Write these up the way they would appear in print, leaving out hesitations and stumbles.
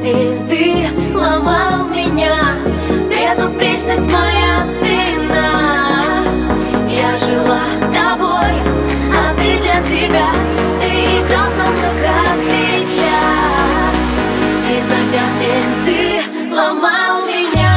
день ты ломал меня. Безупречность моя вина. Я жила тобой, а ты для себя. Ты играл со мной как дитя. Изо дня в день ты ломал меня.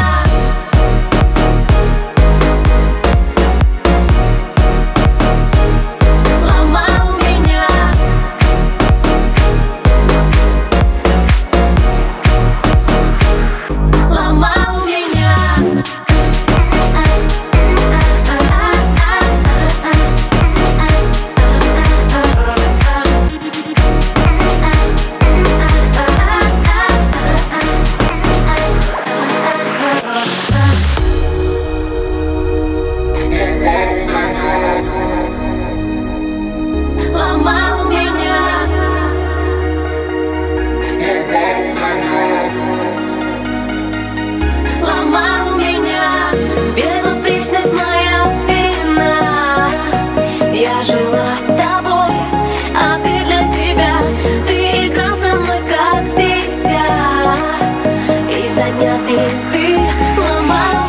Безупречность моя вина. Я жила тобой, а ты для себя. Ты играл со мной как дитя. Изо дня в день ты ломал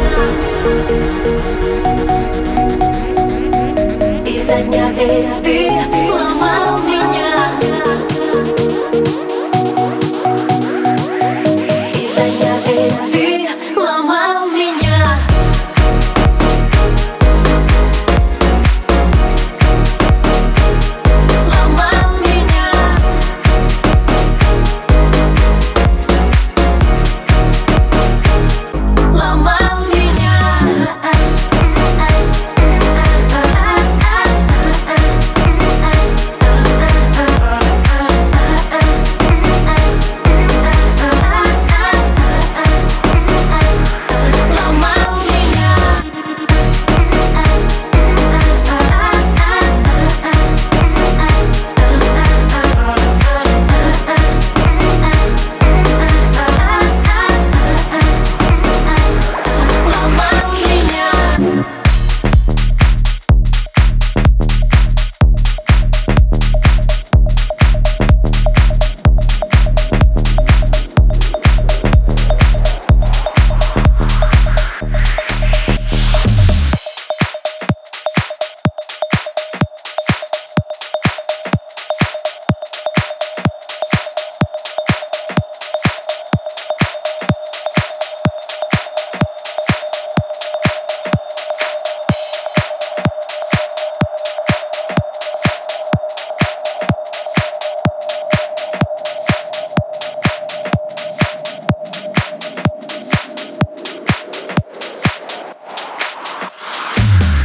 меня. Изо дня в день ты